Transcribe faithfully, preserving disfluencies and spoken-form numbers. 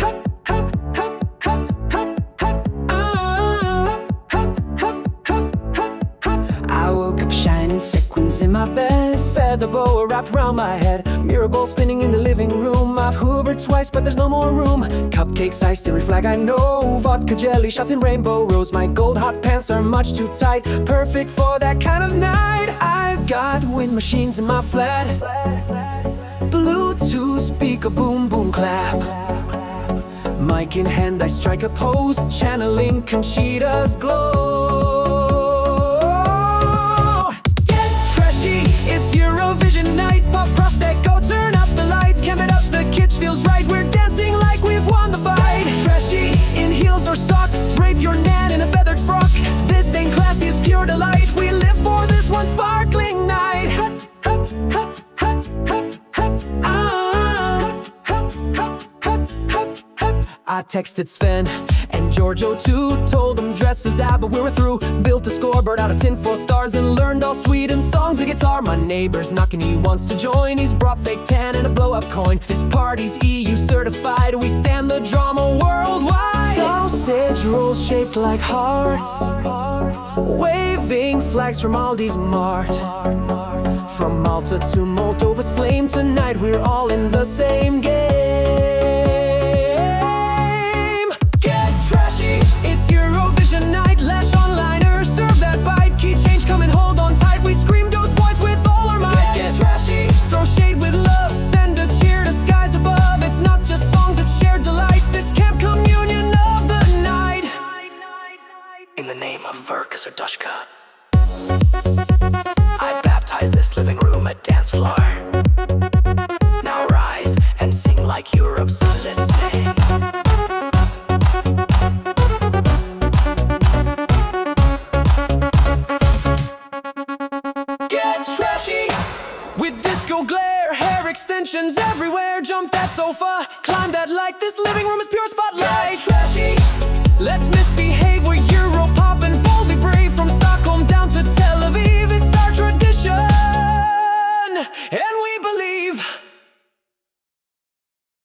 I woke up shining sequins in my bed, feather boa wrapped around my head, mirror ball spinning in the living room. I've hoovered twice but there's no more room. Cupcakes iced every flag I know, vodka jelly shots in rainbow rose. My gold hot pants are much too tight, perfect for that kind of night. I've got wind machines in my flat, Bluetooth speaker boom boom clap. Mic in hand I strike a pose, channeling Conchita's glow. Get trashy, it's Eurovision night. Pop Prosecco, turn up the lights, cam it up, the kitsch feels right. We're dancing like we've won the fight. Trashy, in heels or socks, drape your nan in a feathered frock. This ain't classy, it's pure delight. We live for this one sparkling night. Hup, hup, hup, hup, hup, hup, ah. Hup, hup, hup, hup, hup. I texted Sven and Giorgio too, told them dress as ABBA, we were through. Built a scoreboard out of tinfoil stars and learned all Sweden songs of guitar. My neighbor's knocking, he wants to join. He's brought fake tan and a blow-up coin. This party's E U certified, we stand the drama worldwide. Sausage rolls shaped like hearts, waving flags from Aldi's Mart. From Malta to Moldova's flame, tonight we're all in the same game. It's Eurovision night, lash onliner, serve that bite. Key change, come and hold on tight. We scream those points with all our might. Get, get trashy, throw shade with love, send a cheer to skies above. It's not just songs, it's shared delight. This camp communion of the night. In the name of Verka Serdushka, I baptize this living room a dance floor. Now rise and sing like Europe's listening. With disco glare, hair extensions everywhere. Jump that sofa, climb that like this living room is pure spotlight. Get trashy, let's misbehave, we're Euro